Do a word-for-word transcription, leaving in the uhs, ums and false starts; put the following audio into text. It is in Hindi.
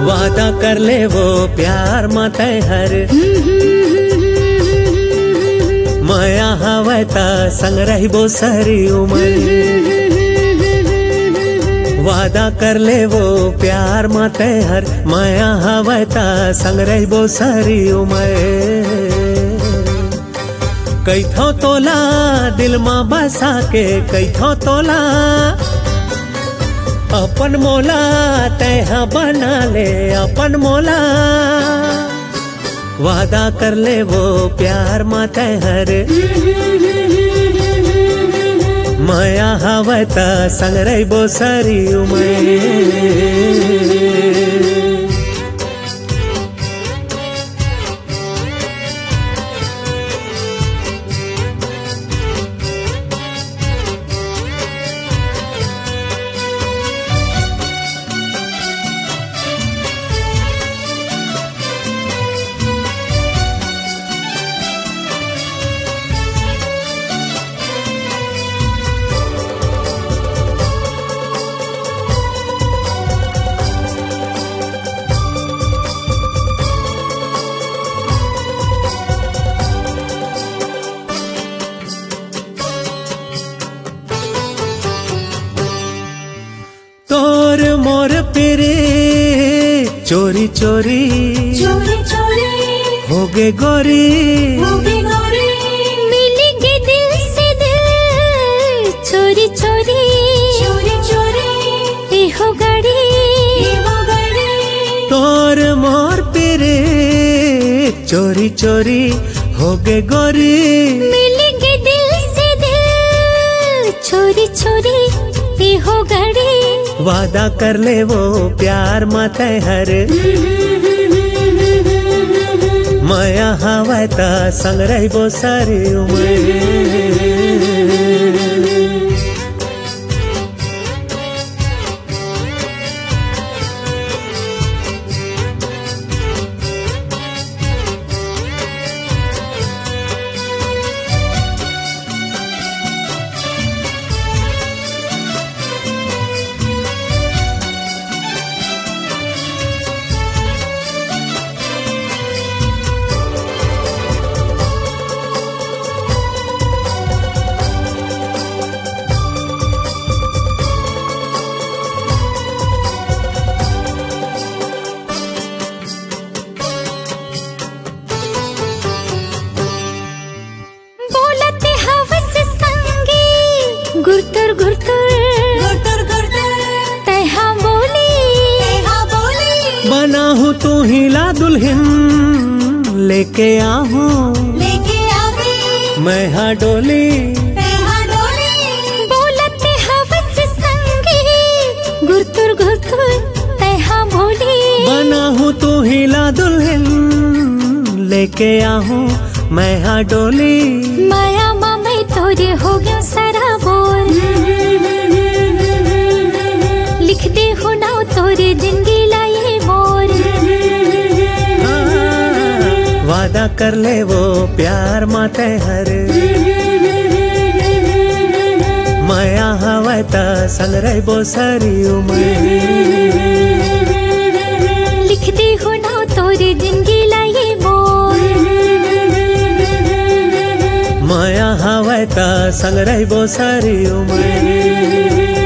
वादा कर ले वो प्यार मत हर माया हवता संग रहिबो सारी उम्र। वादा कर ले वो प्यार मत हर माया हवता संग रहिबो सारी उम्र। कैथो तोला दिल माँ बसा के कैथो तोला अपन मोला तैहा बना ले अपन मोला। वादा कर ले वो प्यार मत हर माया हवता संग रहिबो सारी उम्र। तोर मोर पिरे चोरी चोरी चोरी चोरी हो गे गोरी होगी गोरी मिलेंगे दिल से दिल चोरी चोरी चोरी चोरी ये हो गड़ी ये हो गड़ी। तोर मोर पिरे चोरी चोरी हो गे गोरी मिलेंगे दिल से दिल चोरी चोरी ये हो गड़ी। वादा कर ले वो प्यार मत हर माया हवता संग रहिबो सारी उम्र। गुरतुर गुरतुर गुरतुर गुरतुर तैहा बोली तैहा बोली। बना हूँ तू हिला दुल्हन लेके आहूँ लेके आवी मैं हाँ डोली तैहा डोली। बोलते हवस संगी गुरतुर गुरतुर तैहा बोली। बना हूँ तू हिला दुल्हन लेके आहूँ मैं हाँ डोली। माया मामे तोरे हो गयो सारा बोल लिख दे हो ना तोरे जिंदगी लाए मोर। वादा कर ले वो प्यार मत हर माया हवता संग रहिबो सारी उम्र। लिख दे हो ना तोरे जिंदगी लाए मोर। माया हवता संग रहिबो सारी उम्र।